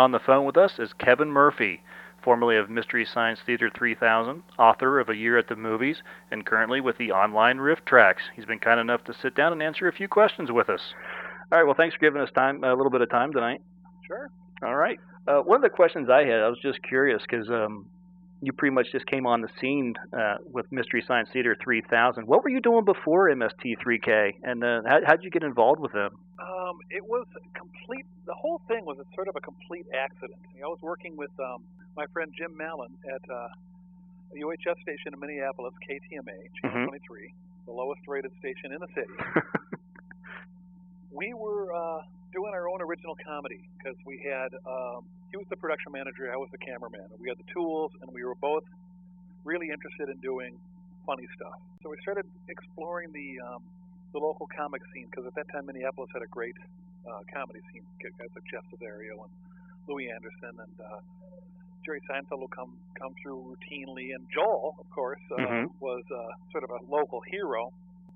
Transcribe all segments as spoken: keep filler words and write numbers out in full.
On the phone with us is Kevin Murphy, formerly of Mystery Science Theater three thousand, author of A Year at the Movies, and currently with the online RiffTrax. He's been kind enough to sit down and answer a few questions with us. All right, well, thanks for giving us time, a little bit of time tonight. Sure. All right. Uh, one of the questions I had, I was just curious because um, you pretty much just came on the scene uh, with Mystery Science Theater three thousand. What were you doing before M S T three K, and uh, how how'd you get involved with them? Um, it was complete. The whole thing was a sort of a complete accident. I was working with um, my friend Jim Mallon at uh, a U H F station in Minneapolis, K T M A, Channel Mhm. twenty-three, the lowest rated station in the city. We were uh, doing our own original comedy because we had, um, he was the production manager, I was the cameraman. We had the tools, and we were both really interested in doing funny stuff. So we started exploring the um, the local comic scene, because at that time Minneapolis had a great uh, comedy scene. Guys like Jeff Cesario and Louis Anderson and uh, Jerry Seinfeld will come come through routinely, and Joel, of course, uh, Mhm. was uh, sort of a local hero.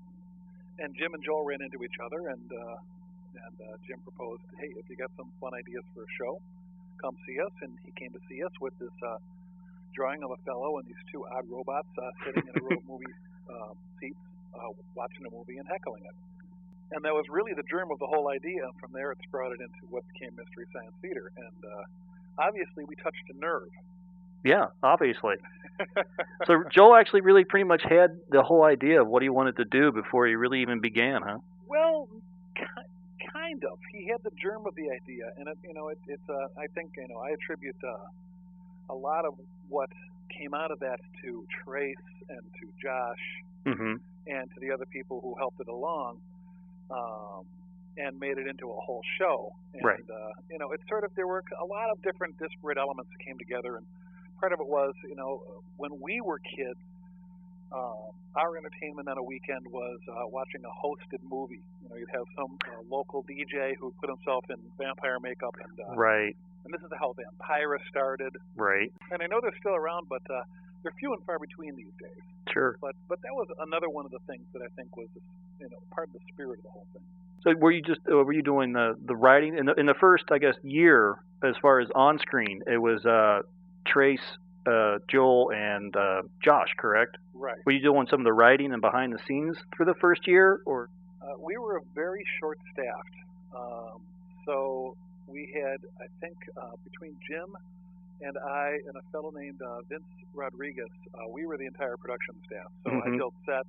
And Jim and Joel ran into each other, and uh, and uh, Jim proposed, hey, if you got some fun ideas for a show, come see us. And he came to see us with this uh, drawing of a fellow and these two odd robots uh, sitting in a row of movie uh, seats, uh, watching a movie and heckling it. And that was really the germ of the whole idea. And from there, it sprouted into what became Mystery Science Theater. And uh, obviously, we touched a nerve. Yeah, obviously. So Joel actually really pretty much had the whole idea of what he wanted to do before he really even began, huh? Well, ki- kind of. He had the germ of the idea, and it, you know, it, it's. Uh, I think you know, I attribute uh, a lot of what came out of that to Trace and to Josh Mm-hmm. and to the other people who helped it along, um, and made it into a whole show. And, Right. Uh, you know, it's sort of there were a lot of different disparate elements that came together, and part of it was, you know, when we were kids. Um, our entertainment on a weekend was uh, watching a hosted movie. You know, you'd have some uh, local D J who put himself in vampire makeup, and uh, Right, and this is how Vampira started. right. And I know they're still around, but uh, they're few and far between these days. Sure. But but that was another one of the things that I think was, you know, part of the spirit of the whole thing. So were you just uh, were you doing the the writing in the in the first, I guess, year as far as on screen? It was uh, Trace, uh, Joel, and uh, Josh, correct? Right. Were you doing some of the writing and behind the scenes for the first year, or? Uh, we were very short-staffed, um, so we had, I think, uh, between Jim and I and a fellow named uh, Vince Rodriguez, uh, we were the entire production staff. So I Mhm. built sets,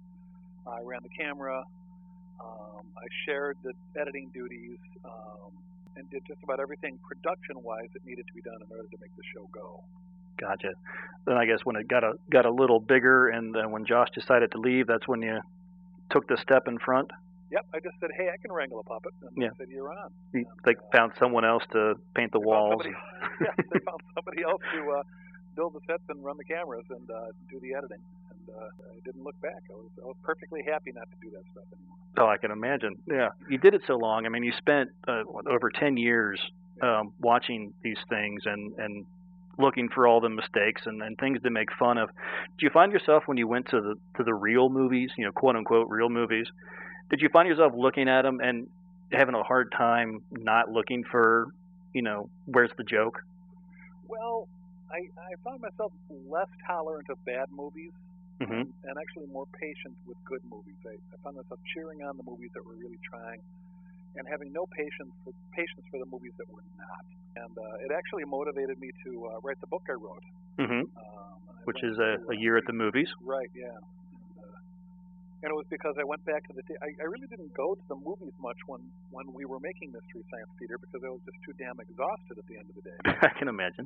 I ran the camera, um, I shared the editing duties, um, and did just about everything production-wise that needed to be done in order to make the show go. Gotcha. Then I guess when it got a got a little bigger, and then when Josh decided to leave, that's when you took the step in front. Yep, I just said, hey, I can wrangle a puppet, and Yeah. they said, you're on. You, And, they uh, found someone else to paint the They found walls. somebody, yeah, they found somebody else to uh, build the sets and run the cameras and uh, do the editing. And uh, I didn't look back. I was I was perfectly happy not to do that stuff anymore. Oh, I can imagine. Yeah, you did it so long. I mean, you spent uh, what, over ten years um, watching these things and and looking for all the mistakes and, and things to make fun of. Do you find yourself when you went to the to the real movies, you know, quote unquote real movies, did you find yourself looking at them and having a hard time not looking for, you know, where's the joke? Well, I, I found myself less tolerant of bad movies Hmm. and, and actually more patient with good movies. I, I found myself cheering on the movies that were really trying and having no patience for, patience for the movies that were not. And uh, it actually motivated me to uh, write the book I wrote. Hmm. Um, I Which went is a, to, a uh, year at the movies. Right, yeah. And, uh, and it was because I went back to the. I, I really didn't go to the movies much when, when we were making Mystery Science Theater because I was just too damn exhausted at the end of the day. I can imagine.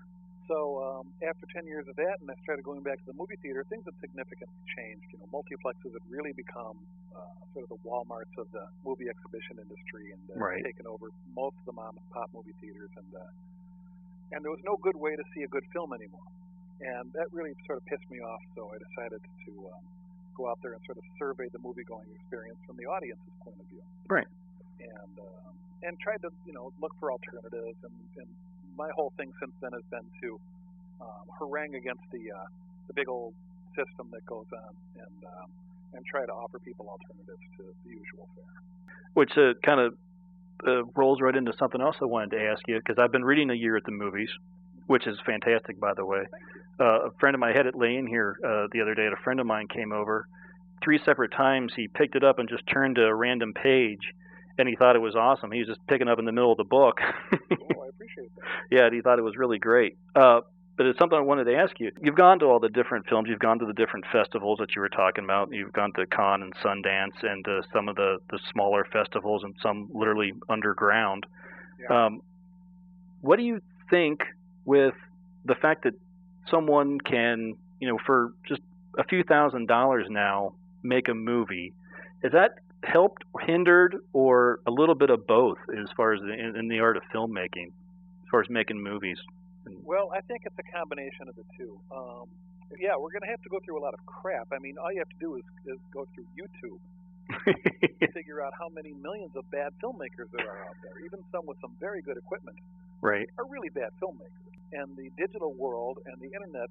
So um, after ten years of that, and I started going back to the movie theater, things had significantly changed. You know, multiplexes had really become uh, sort of the Walmarts of the movie exhibition industry, and uh, Right. taken over most of the mom and pop movie theaters, and uh, and there was no good way to see a good film anymore, and that really sort of pissed me off. So I decided to um, go out there and sort of survey the movie going experience from the audience's point of view, Right. and um, and tried to you know look for alternatives, and, and my whole thing since then has been to um, harangue against the uh, the big old system that goes on, and um, and try to offer people alternatives to the usual fare. Which uh, kind of uh, rolls right into something else I wanted to ask you, because I've been reading A Year at the Movies, which is fantastic, by the way. Uh, a friend of mine had it laying here uh, the other day, and a friend of mine came over. Three separate times he picked it up and just turned to a random page, and he thought it was awesome. He was just picking up in the middle of the book. Oh, I appreciate that. Yeah, and he thought it was really great. Uh, but it's something I wanted to ask you. You've gone to all the different films. You've gone to the different festivals that you were talking about. You've gone to Cannes and Sundance and uh, some of the, the smaller festivals and some literally underground. Yeah. Um, what do you think with the fact that someone can, you know, for just a few thousand dollars now, make a movie? Has that helped, hindered, or a little bit of both as far as the, in, in the art of filmmaking, as far as making movies? Well, I think it's a combination of the two. Um, yeah, we're going to have to go through a lot of crap. I mean, all you have to do is, is go through YouTube to figure out how many millions of bad filmmakers there are out there. Even some with some very good equipment Right. are really bad filmmakers. And the digital world and the internet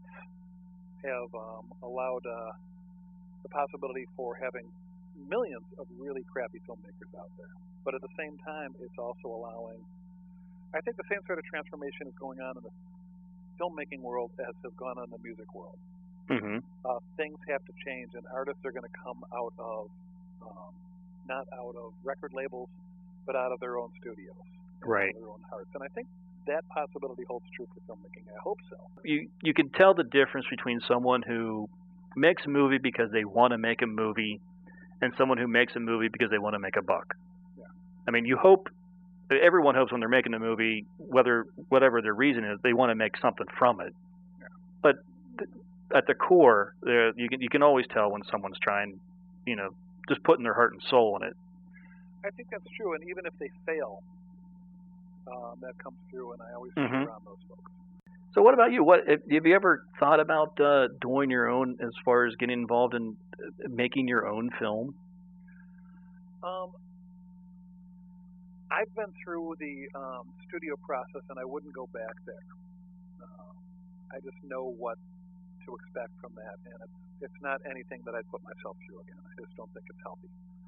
have um, allowed uh, the possibility for having millions of really crappy filmmakers out there. But at the same time, it's also allowing, I think the same sort of transformation is going on in the filmmaking world as has gone on in the music world. Mm-hmm. Uh, things have to change, and artists are going to come out of, um, not out of record labels, but out of their own studios, Right. out of their own hearts. And I think that possibility holds true for filmmaking. I hope so. You you can tell the difference between someone who makes a movie because they want to make a movie and someone who makes a movie because they want to make a buck. Yeah. I mean, you hope, everyone hopes when they're making a movie, whether whatever their reason is, they want to make something from it. Yeah. But th- at the core, there you can you can always tell when someone's trying, you know, just putting their heart and soul in it. I think that's true, and even if they fail, um, that comes through, and I always Mhm. mm around those folks. So what about you? What have have you ever thought about uh, doing your own, as far as getting involved in uh, making your own film? Um, I've been through the um, studio process, and I wouldn't go back there. Uh, I just know what to expect from that, and it's it's not anything that I'd put myself through again. I just don't think it's healthy.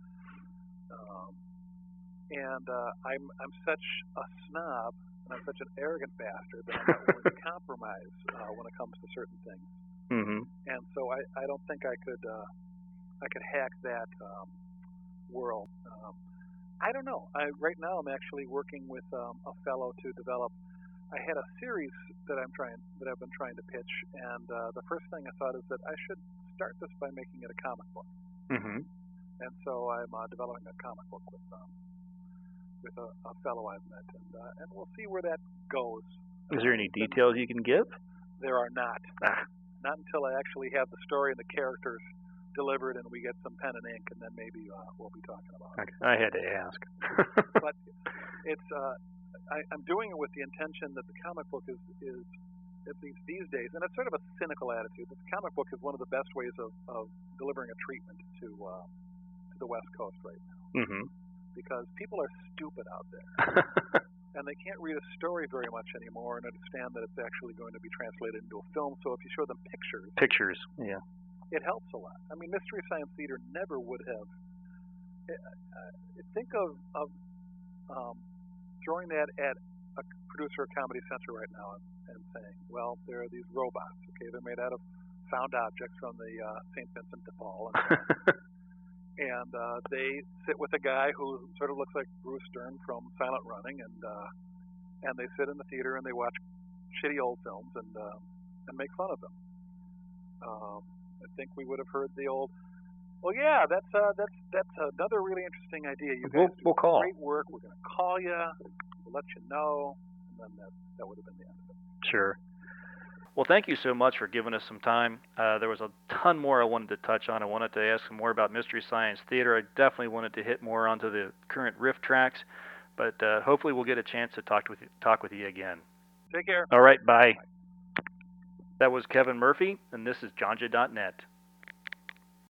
Um, and uh, I'm I'm such a snob, and I'm such an arrogant bastard that I'm not willing to compromise uh, when it comes to certain things. Mm-hmm. And so I, I don't think I could uh, I could hack that um, world. Um, I don't know. I, right now I'm actually working with um, a fellow to develop. I had a series that I'm trying that I've been trying to pitch, and uh, the first thing I thought is that I should start this by making it a comic book. Mm-hmm. And so I'm uh, developing a comic book with um, with a, a fellow I've met, and uh, and we'll see where that goes. Is there any details you can give? There are not. Ah. Not until I actually have the story and the characters delivered, and we get some pen and ink, and then maybe uh, we'll be talking about it. Okay. I had to ask. But it's uh, I, I'm doing it with the intention that the comic book is is at least these days, and it's sort of a cynical attitude. The comic book is one of the best ways of, of delivering a treatment to uh, to the West Coast right now, Mm-hmm. because people are stupid out there, and they can't read a story very much anymore and understand that it's actually going to be translated into a film. So if you show them pictures, Pictures, yeah. it helps a lot. I mean, Mystery Science Theater never would have. Uh, think of of um, throwing that at a producer of Comedy Central right now and, and saying, "Well, there are these robots. Okay, they're made out of found objects from the uh, Saint Vincent de Paul, and, and uh, they sit with a guy who sort of looks like Bruce Dern from Silent Running, and uh, and they sit in the theater and they watch shitty old films and uh, and make fun of them." Um, I think we would have heard the old, "Well, yeah, that's uh, that's that's another really interesting idea. You guys We'll, do we'll call. great work. We're going to call you. We'll let you know." And then that that would have been the end of it. Sure. Well, thank you so much for giving us some time. Uh, there was a ton more I wanted to touch on. I wanted to ask some more about Mystery Science Theater. I definitely wanted to hit more onto the current riff tracks, but uh, hopefully we'll get a chance to talk with you, talk with you again. Take care. All right, bye. That was Kevin Murphy, and this is Jonja dot net.